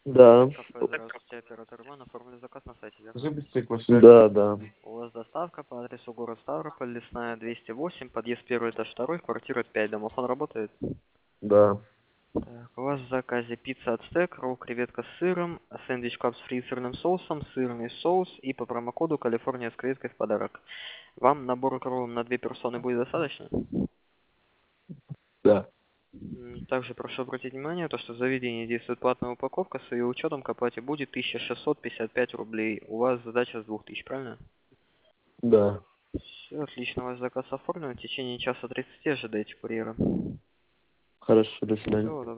Да. Кафе, здравствуйте, оператор Иван, оформили заказ на сайте, верно? Да, да. У вас доставка по адресу город Ставрополь, Лесная, 208, подъезд 1, этаж 2, квартира 5, домофон работает? Да. Так, у вас в заказе пицца ацтек, ролл креветка с сыром, сэндвич кап с фри сырным соусом, сырный соус и по промокоду Калифорния с креветкой в подарок. Вам набор роллов на 2 персоны будет достаточно? Да. Также прошу обратить внимание, то, что в заведении действует платная упаковка, с ее учетом к оплате будет 1655 рублей. У вас задача с 2000, правильно? Да. Все, отлично, ваш заказ оформлен. В течение часа 30 ожидайте курьера. Хорошо, до свидания. Всего доброго.